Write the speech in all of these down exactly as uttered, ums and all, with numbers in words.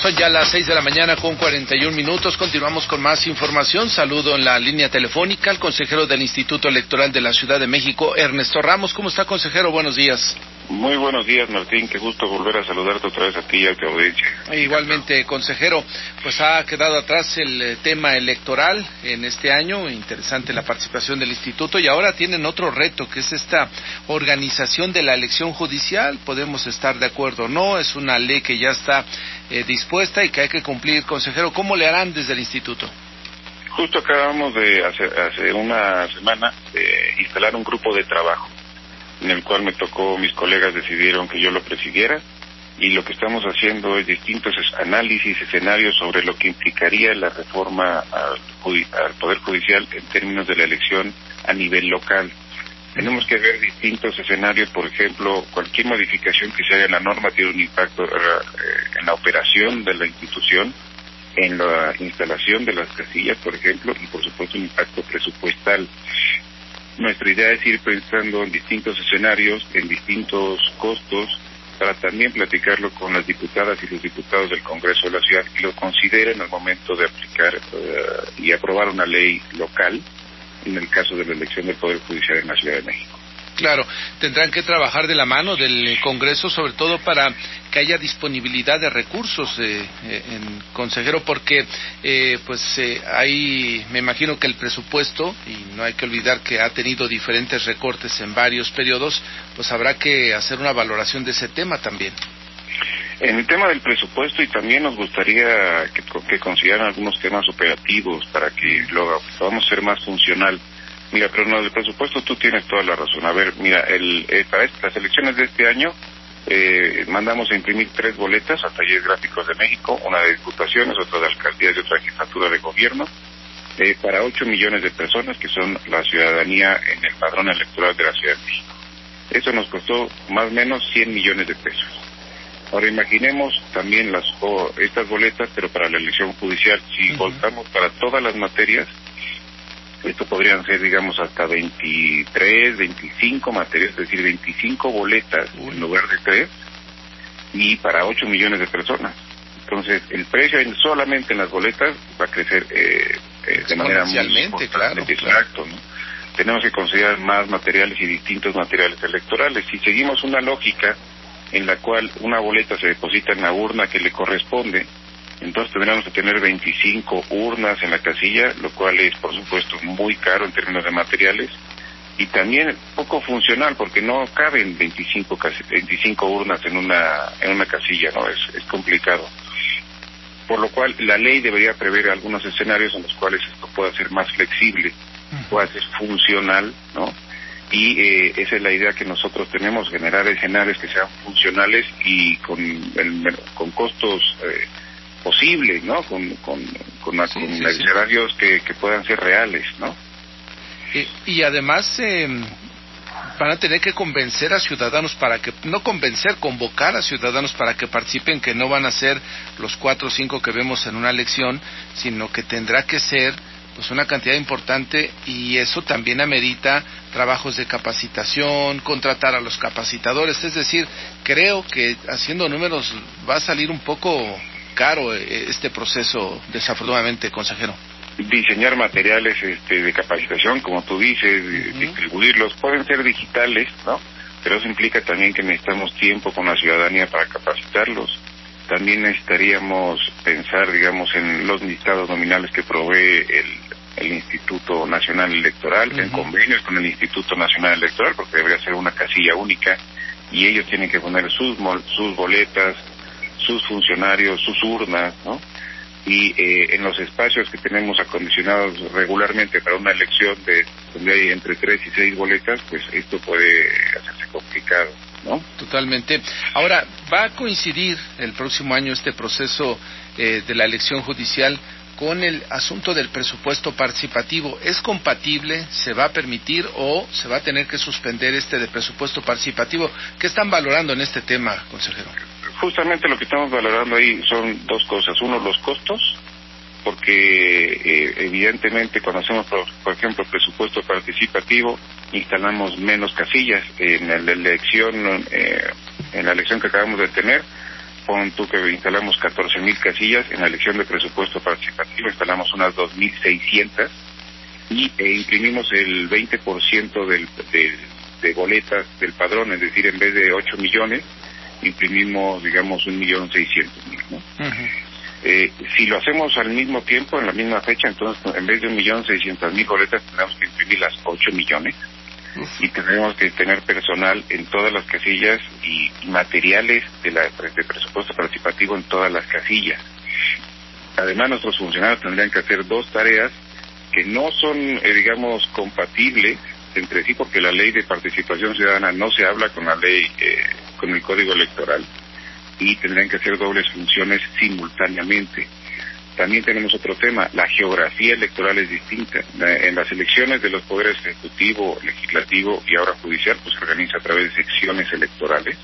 Son ya las seis de la mañana con cuarenta y un minutos. Continuamos con más información. Saludo en la línea telefónica al consejero del Instituto Electoral de la Ciudad de México, Ernesto Ramos. ¿Cómo está, consejero? Buenos días. Muy buenos días, Martín. Qué gusto volver a saludarte otra vez a ti y a tu audiencia. Igualmente, consejero. Pues ha quedado atrás el tema electoral en este año. Interesante la participación del instituto. Y ahora tienen otro reto, que es esta organización de la elección judicial. Podemos estar de acuerdo o no. Es una ley que ya está eh, dispuesta y que hay que cumplir. Consejero, ¿cómo le harán desde el instituto? Justo acabamos de, hace, hace una semana, de instalar un grupo de trabajo, en el cual me tocó, mis colegas decidieron que yo lo presidiera, y lo que estamos haciendo es distintos análisis, escenarios sobre lo que implicaría la reforma al, al Poder Judicial en términos de la elección a nivel local. Tenemos que ver distintos escenarios. Por ejemplo, cualquier modificación que se haga en la norma tiene un impacto eh, en la operación de la institución, en la instalación de las casillas, por ejemplo, y por supuesto un impacto presupuestal. Nuestra idea es ir pensando en distintos escenarios, en distintos costos, para también platicarlo con las diputadas y los diputados del Congreso de la Ciudad, y lo consideren al momento de aplicar uh, y aprobar una ley local, en el caso de la elección del Poder Judicial en la Ciudad de México. Claro, tendrán que trabajar de la mano del Congreso, sobre todo para que haya disponibilidad de recursos, eh, eh, en, consejero, porque eh, pues eh, hay, me imagino que el presupuesto, y no hay que olvidar que ha tenido diferentes recortes en varios periodos, pues habrá que hacer una valoración de ese tema también. En el tema del presupuesto, y también nos gustaría que, que consideraran algunos temas operativos para que lo podamos ser más funcional. Mira, pero no, del presupuesto tú tienes toda la razón. A ver, mira, el, eh, para este, las elecciones de este año eh, mandamos a imprimir tres boletas a Talleres Gráficos de México, una de diputaciones, otra de alcaldías y otra de jefatura de gobierno, eh, para ocho millones de personas que son la ciudadanía en el padrón electoral de la Ciudad de México. Eso nos costó más o menos cien millones de pesos. Ahora imaginemos también las oh, estas boletas, pero para la elección judicial. Si uh-huh. voltamos para todas las materias, esto podrían ser, digamos, hasta veintitrés, veinticinco materias, es decir, veinticinco boletas uh-huh. en lugar de tres, y para ocho millones de personas. Entonces, el precio solamente en las boletas va a crecer eh, eh, de manera muy importante. Claro, exacto, ¿no? Tenemos que considerar más materiales y distintos materiales electorales. Si seguimos una lógica en la cual una boleta se deposita en la urna que le corresponde, entonces tendríamos que tener veinticinco urnas en la casilla, lo cual es, por supuesto, muy caro en términos de materiales, y también poco funcional, porque no caben veinticinco, veinticinco urnas en una en una casilla, ¿no? Es, es complicado. Por lo cual, la ley debería prever algunos escenarios en los cuales esto pueda ser más flexible, pueda ser funcional, ¿no? Y eh, esa es la idea que nosotros tenemos, generar escenarios que sean funcionales y con el, con costos eh, posibles, ¿no? Con con con, sí, con sí, escenarios sí. que, que puedan ser reales, ¿no? Y, y además eh, van a tener que convencer a ciudadanos para que, no convencer, convocar a ciudadanos para que participen, que no van a ser los cuatro o cinco que vemos en una elección, sino que tendrá que ser pues una cantidad importante, y eso también amerita trabajos de capacitación, contratar a los capacitadores. Es decir, creo que haciendo números va a salir un poco caro este proceso, desafortunadamente, consejero. Diseñar materiales este, de capacitación, como tú dices, uh-huh. distribuirlos, pueden ser digitales, ¿no? Pero eso implica también que necesitamos tiempo con la ciudadanía para capacitarlos. También necesitaríamos pensar, digamos, en los listados nominales que provee el, el Instituto Nacional Electoral, uh-huh. en convenios con el Instituto Nacional Electoral, porque debería ser una casilla única, y ellos tienen que poner sus sus boletas, sus funcionarios, sus urnas, ¿no? Y eh, en los espacios que tenemos acondicionados regularmente para una elección de donde hay entre tres y seis boletas, pues esto puede hacerse complicado, ¿no? Totalmente. Ahora, ¿va a coincidir el próximo año este proceso eh, de la elección judicial con el asunto del presupuesto participativo? ¿Es compatible? ¿Se va a permitir o se va a tener que suspender este de presupuesto participativo? ¿Qué están valorando en este tema, consejero? Justamente lo que estamos valorando ahí son dos cosas. Uno, los costos, porque eh, evidentemente cuando hacemos, por, por ejemplo, presupuesto participativo, instalamos menos casillas. En la elección, eh, en la elección que acabamos de tener, pon tú que instalamos catorce mil casillas, en la elección de presupuesto participativo instalamos unas dos mil seiscientas y e imprimimos el veinte por ciento del, del, de boletas del padrón, es decir, en vez de ocho millones, imprimimos, digamos, un millón seiscientos mil, ¿no? Uh-huh. Eh, si lo hacemos al mismo tiempo, en la misma fecha, entonces en vez de un millón seiscientos mil boletas tenemos que imprimir las ocho millones. Y tenemos que tener personal en todas las casillas y materiales de, la, de presupuesto participativo en todas las casillas. Además, nuestros funcionarios tendrían que hacer dos tareas que no son, eh, digamos, compatibles entre sí, porque la ley de participación ciudadana no se habla con la ley, eh, con el Código Electoral, y tendrían que hacer dobles funciones simultáneamente. También tenemos otro tema, la geografía electoral es distinta. En las elecciones de los poderes ejecutivo, legislativo y ahora judicial, pues se organiza a través de secciones electorales.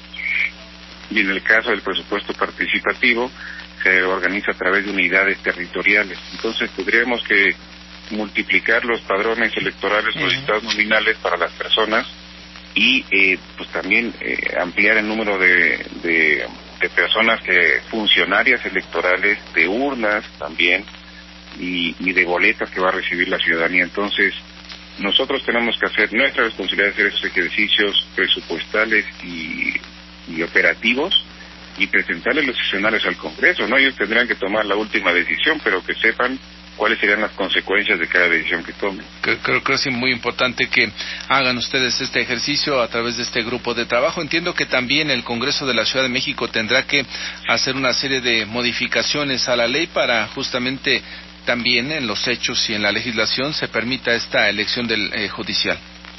Y en el caso del presupuesto participativo, se organiza a través de unidades territoriales. Entonces tendríamos que multiplicar los padrones electorales, uh-huh. los listados nominales para las personas y eh, pues también eh, ampliar el número de... de de personas que funcionarias electorales, de urnas también, y, y de boletas que va a recibir la ciudadanía. Entonces, nosotros tenemos que hacer, nuestra responsabilidad es hacer esos ejercicios presupuestales y, y operativos y presentarles los escenarios al Congreso, ¿no? Ellos tendrán que tomar la última decisión, pero que sepan cuáles serían las consecuencias de cada decisión que tomen. Creo, creo que es muy importante que hagan ustedes este ejercicio a través de este grupo de trabajo. Entiendo que también el Congreso de la Ciudad de México tendrá que hacer una serie de modificaciones a la ley para justamente también en los hechos y en la legislación se permita esta elección del eh, judicial.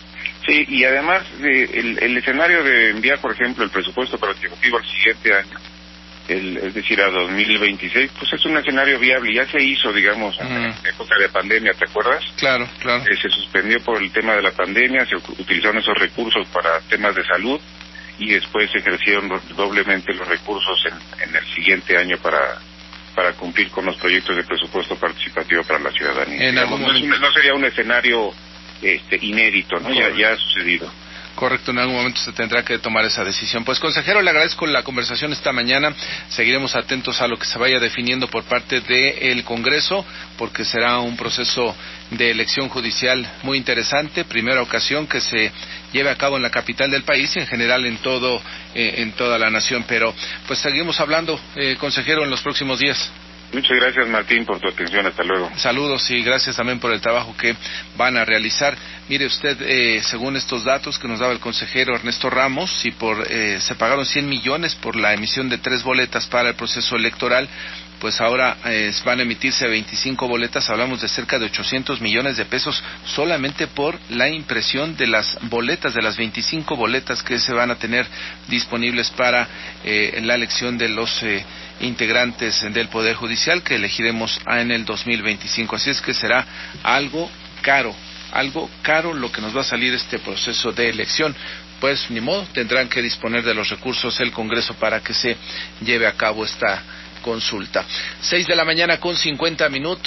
Sí, y además eh, el, el escenario de enviar, por ejemplo, el presupuesto participativo al siguiente año, El, es decir, a dos mil veintiséis, pues es un escenario viable. Ya se hizo, digamos, en mm. época de pandemia, ¿te acuerdas? Claro, claro. Eh, se suspendió por el tema de la pandemia, se utilizaron esos recursos para temas de salud y después se ejercieron doblemente los recursos en, en el siguiente año para para cumplir con los proyectos de presupuesto participativo para la ciudadanía. Digamos, no, es un, no sería un escenario este, inédito, ¿no? Ya, ya ha sucedido. Correcto, en algún momento se tendrá que tomar esa decisión. Pues, consejero, le agradezco la conversación esta mañana. Seguiremos atentos a lo que se vaya definiendo por parte del Congreso, porque será un proceso de elección judicial muy interesante, primera ocasión que se lleve a cabo en la capital del país y en general en todo, eh, en toda la nación. Pero, pues, seguimos hablando, eh, consejero, en los próximos días. Muchas gracias, Martín, por tu atención. Hasta luego. Saludos y gracias también por el trabajo que van a realizar. Mire usted, eh, según estos datos que nos daba el consejero Ernesto Ramos, si por eh, se pagaron cien millones por la emisión de tres boletas para el proceso electoral, pues ahora eh, van a emitirse veinticinco boletas, hablamos de cerca de ochocientos millones de pesos solamente por la impresión de las boletas, de las veinticinco boletas que se van a tener disponibles para eh, la elección de los eh, integrantes del Poder Judicial que elegiremos en el dos mil veinticinco. Así es que será algo caro, algo caro lo que nos va a salir este proceso de elección. Pues ni modo, tendrán que disponer de los recursos el Congreso para que se lleve a cabo esta consulta. Seis de la mañana con cincuenta minutos.